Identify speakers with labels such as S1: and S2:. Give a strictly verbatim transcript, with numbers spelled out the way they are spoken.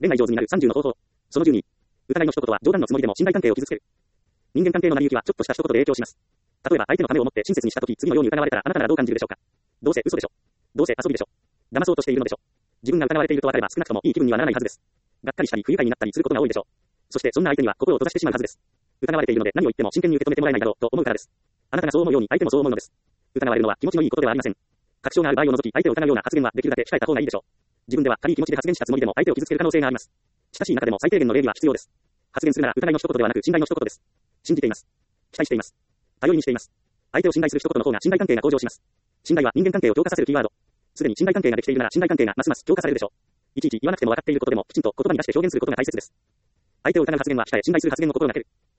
S1: 恋愛上手になるさんじゅうの方法。そのじゅうに。疑いの一言は冗談のつもりでも信頼関係を傷つける。人間関係の成り行きはちょっとした一言で影響します。例えば相手のためを思って親切にしたとき、次のように疑われたらあなたならどう感じるでしょうか。どうせ嘘でしょ。どうせ遊びでしょ。騙そうとしているのでしょ。自分が疑われていると分かれば少なくともいい気分にはならないはずです。がっかりしたり不愉快になったりすることが多いでしょう。そしてそんな相手には心を閉ざしてしまうはずです。疑われているので何を言っても真剣に受け止めてもらえないだろうと思うからです。あなたがそう思うように相手もそう思うのです。疑われるのは気持ちのいいことではありません。確証がある場合を除き相手を疑うような発言はできるだけ控えた方がいいでしょう。自分では軽い気持ちで発言したつもりでも相手を傷つける可能性があります。親しい中でも最低限の礼儀は必要です。発言するなら疑いの一言ではなく信頼の一言です。信じています。期待しています。頼りにしています。相手を信頼する一言の方が信頼関係が向上します。信頼は人間関係を強化させるキーワード。すでに信頼関係ができているなら信頼関係がますます強化されるでしょう。いちいち言わなくても分かっていることでもきちんと言葉に出して表現することが大切です。相手を疑う発言は控え信頼する発言の心がける。